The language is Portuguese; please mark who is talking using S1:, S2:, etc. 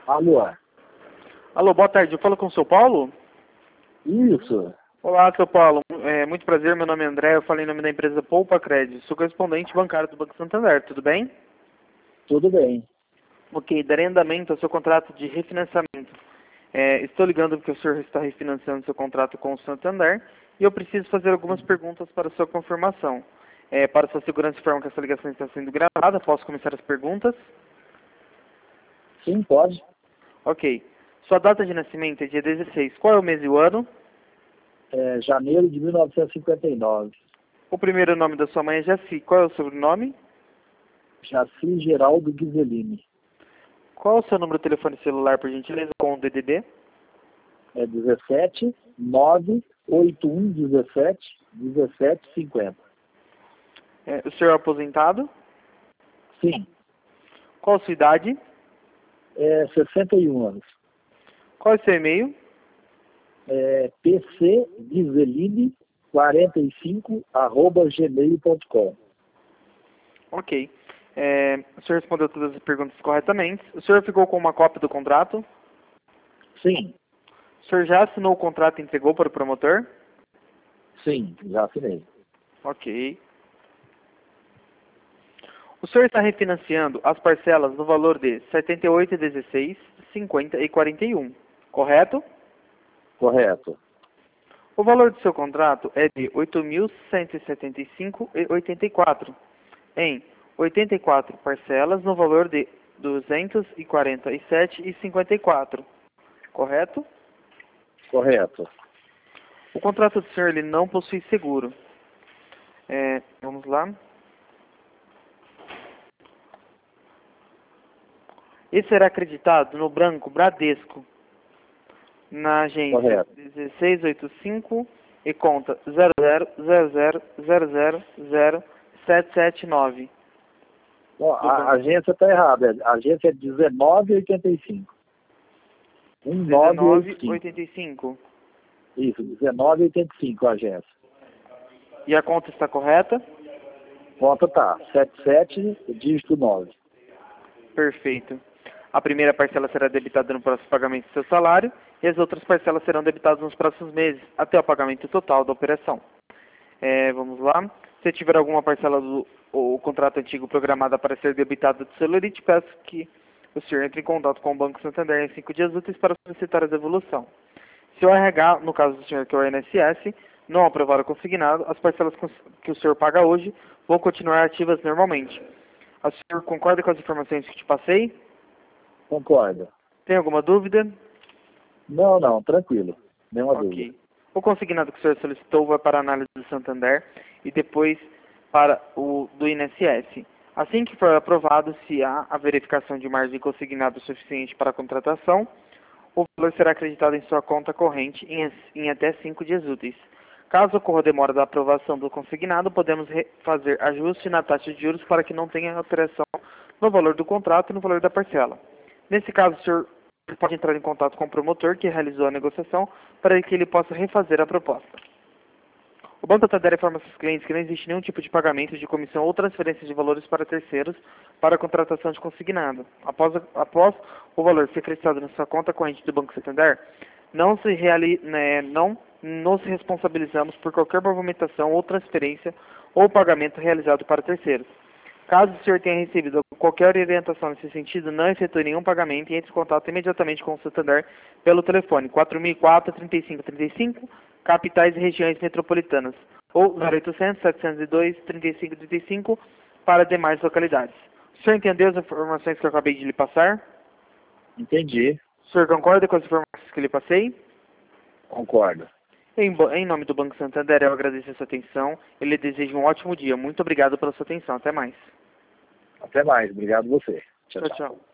S1: Alô?
S2: Alô, boa tarde. Eu falo com o seu Paulo?
S1: Isso.
S2: Olá, seu Paulo. Muito prazer. Meu nome é André. Eu falei em nome da empresa Poupa Crédito. Sou correspondente bancário do Banco Santander. Tudo bem?
S1: Tudo bem.
S2: Ok. Darei andamento ao seu contrato de refinanciamento. Estou ligando porque o senhor está refinanciando seu contrato com o Santander e eu preciso fazer algumas perguntas para sua confirmação. Para sua segurança, informo que essa ligação está sendo gravada. Posso começar as perguntas?
S1: Sim, pode.
S2: Ok. Sua data de nascimento é dia 16. Qual é o mês e o ano?
S1: Janeiro de 1959.
S2: O primeiro nome da sua mãe é Jaci. Qual é o sobrenome?
S1: Jaci Geraldo Ghiseline.
S2: Qual é o seu número de telefone celular, por gentileza, com o DDD?
S1: 17 981 17 17 50.
S2: O senhor é aposentado?
S1: Sim.
S2: Qual a sua idade?
S1: 61 anos.
S2: Qual é o seu e-mail?
S1: pcghiseline45@gmail.com.
S2: Ok. O senhor respondeu todas as perguntas corretamente. O senhor ficou com uma cópia do contrato?
S1: Sim.
S2: O senhor já assinou o contrato e entregou para o promotor?
S1: Sim, já assinei.
S2: Ok. O senhor está refinanciando as parcelas no valor de R$ 78,16, 50 e 41, correto?
S1: Correto.
S2: O valor do seu contrato é de R$ 8.175,84, em 84 parcelas no valor de R$ 247,54, correto?
S1: Correto.
S2: O contrato do senhor ele não possui seguro. Vamos lá. Esse será acreditado no Banco Bradesco, na agência
S1: Correto.
S2: 1685 e conta 0000000779.
S1: Bom, a agência está errada. A agência é 1985. 1985.
S2: 1985.
S1: Isso, 1985 a agência.
S2: E a conta está correta?
S1: Conta tá, 77, dígito 9.
S2: Perfeito. A primeira parcela será debitada no próximo pagamento do seu salário e as outras parcelas serão debitadas nos próximos meses, até o pagamento total da operação. Vamos lá. Se tiver alguma parcela do contrato antigo programada para ser debitada do celularite, peço que o senhor entre em contato com o Banco Santander em 5 dias úteis para solicitar a devolução. Se o RH, no caso do senhor que é o INSS, não aprovar o consignado, as parcelas que o senhor paga hoje vão continuar ativas normalmente. O senhor concorda com as informações que te passei?
S1: Concordo.
S2: Tem alguma dúvida?
S1: Não, tranquilo. Nenhuma
S2: Ok.
S1: dúvida.
S2: O consignado que o senhor solicitou vai para a análise do Santander e depois para o do INSS. Assim que for aprovado, se há a verificação de margem consignado suficiente para a contratação, o valor será acreditado em sua conta corrente em até 5 dias úteis. Caso ocorra demora da aprovação do consignado, podemos fazer ajuste na taxa de juros para que não tenha alteração no valor do contrato e no valor da parcela. Nesse caso, o senhor pode entrar em contato com o promotor que realizou a negociação para que ele possa refazer a proposta. O Banco Santander informa seus clientes que não existe nenhum tipo de pagamento de comissão ou transferência de valores para terceiros para a contratação de consignado. Após o valor ser acrescido na sua conta corrente do Banco Santander, não nos responsabilizamos por qualquer movimentação ou transferência ou pagamento realizado para terceiros. Caso o senhor tenha recebido qualquer orientação nesse sentido, não efetue nenhum pagamento e entre em contato imediatamente com o Santander pelo telefone 4004-3535, capitais e regiões metropolitanas, ou 0800-702-3535 para demais localidades. O senhor entendeu as informações que eu acabei de lhe passar?
S1: Entendi.
S2: O senhor concorda com as informações que lhe passei?
S1: Concordo.
S2: Em nome do Banco Santander, eu agradeço a sua atenção e lhe desejo um ótimo dia. Muito obrigado pela sua atenção. Até mais.
S1: Até mais. Obrigado você. Tchau,
S2: Tchau,
S1: tchau.
S2: tchau.